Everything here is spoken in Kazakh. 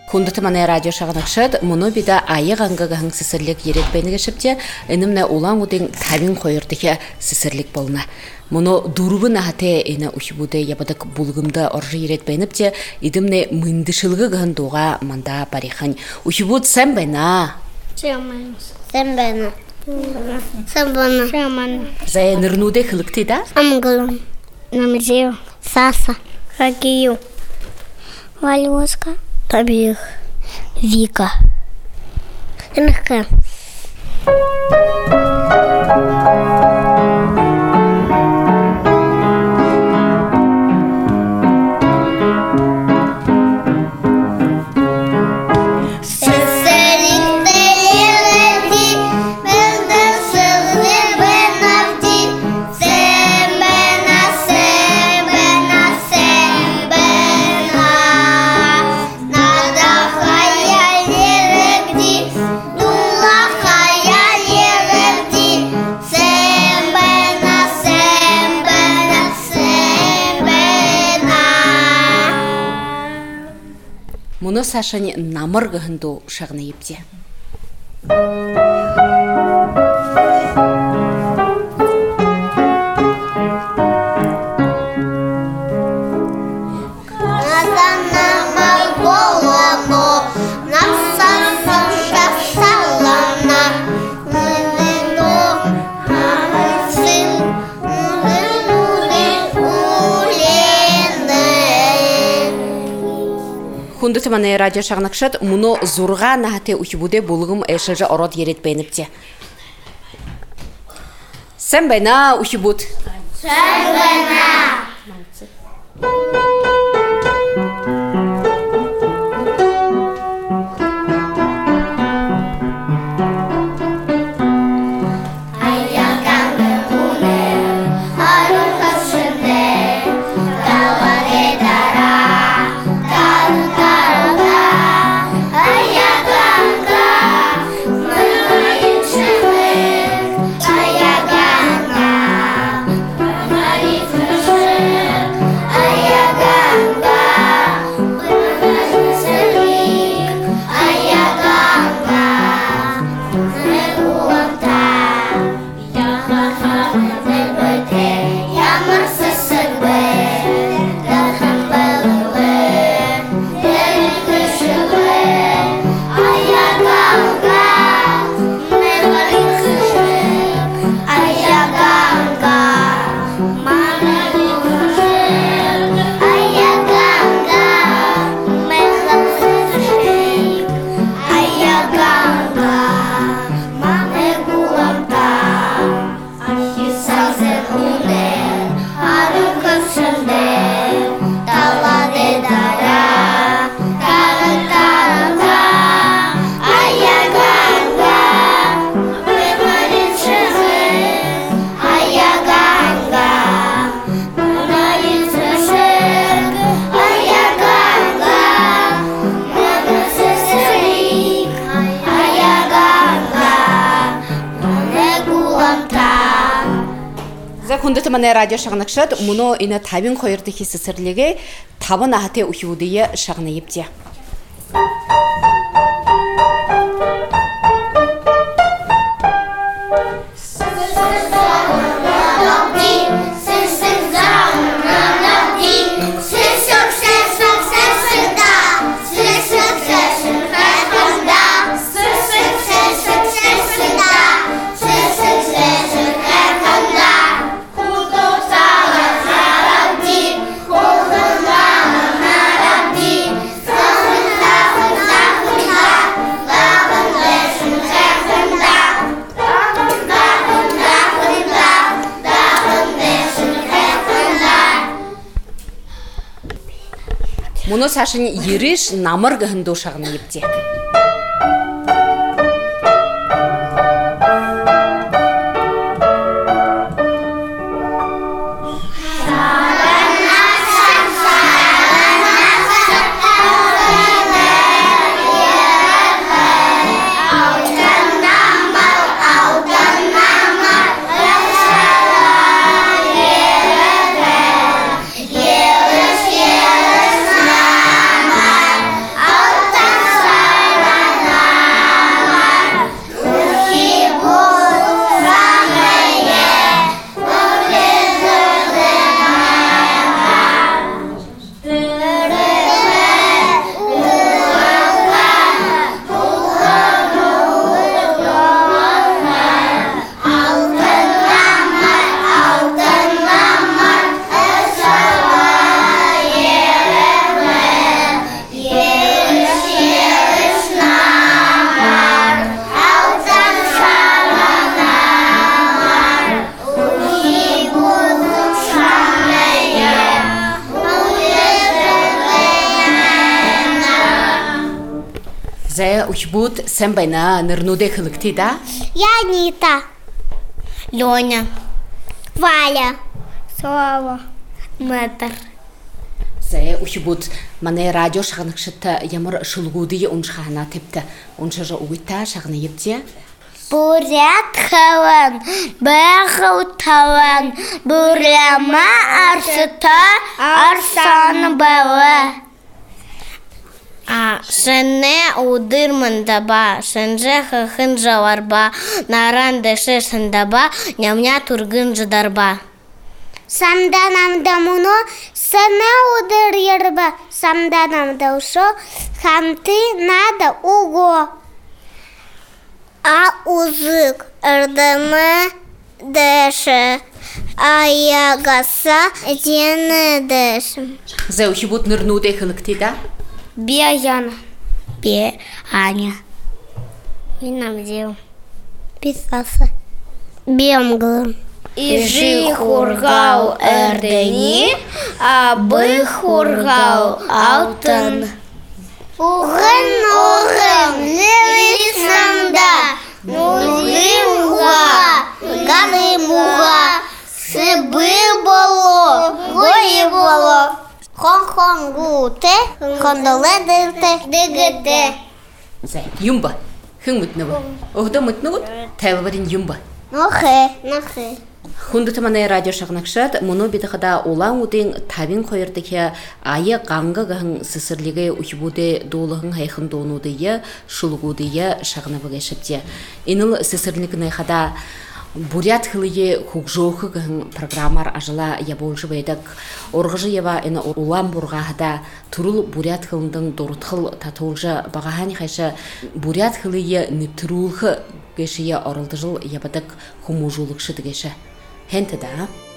Хундаты мана радио шағанақшад, мұны бида айық аңғағың сісірлік ерет бәйнігі шіпте, әнімні олаң ұдың табин қойырдығы сісірлік болына. Мұны дұрубын ағате әні ұшыбуды ябадық бұлғымда оржы ерет бәйніпте, едімні мұндышылғы ғын доға манда барихан. Ұшыбуд сән бәйна? Сән бәйна. Зая нырнуды қылықты да? Амғылым. Намзеу. Саса. Хагию. Валюска. Побег. Вика. МХК. Мұны Сашаны намыр ғынду шағына епте. Хундаты мана радио шағанақшад, мұны зұрға нағате ұхибуде болығым әшілжі ород ерет бәйніпте. Сән бәйна ұхибуд? Сән бәйна! Хундаты мана радио шағанақшад, мұны ина табин қойырды хесі сірлігі табын ағате ұхиудыйы шағына епте. Мұны Сашаны ереш намыр ғынду шағына епте. Yeah. Зе ухбут сен байна нырнуде хылыкты да? Я Нита. Леня. Валя. Слава. Мэтр. Зе ухбут мане радио шагныкшытта ямар шылгуды уншхана тепті. Уншажа уйта шагны епте? Бурят хаван, бэхау таван, буряма арсыта, арсан бава. Шене удырмын даба, шенже хыхын жаварба, наран дэше шендаба, нямня тургын жыдарба. Самданам дамуно, сана удыр ерба, самданам даушо, хамты надо уго. А узык ырдымы дэше, а ягаса дены дэшем. Зе ухбут нырнуде хылыкты да? Бияна. Аня. Винамдел. Писаса. Бемглы. Ижи хургау эрдени, абы хургау алтын. Уғын, левисамда, нулимға, ганимға, сыбы боло, гойы боло. Хон-хон-гуте, хондоле-дырте, дыгыте. Зе, юмба, хын мытнывы. Огда мытнывы, тәвабарин юмба. Нохе. Хундыты мане радио шагнакшат, мұны бедіғада олан удың табин қойырдыке айы қаңғы ғың сысырлігі ухбуде долығын хайқын донудыйы, шылғудыйы шагнабы кешіпте. Иныл сысырлігіне қада бурят хылые хукжоохы гын программар ажыла яболжы бейдік. Орғыжы ева эна улан бурғағыда турул бурят хылындың дорутхыл татолжы бағахани хайшы бурят хылые ниптырулхы гешие орылдыжыл ябадық хумужулықшы дегеші. Хенті да?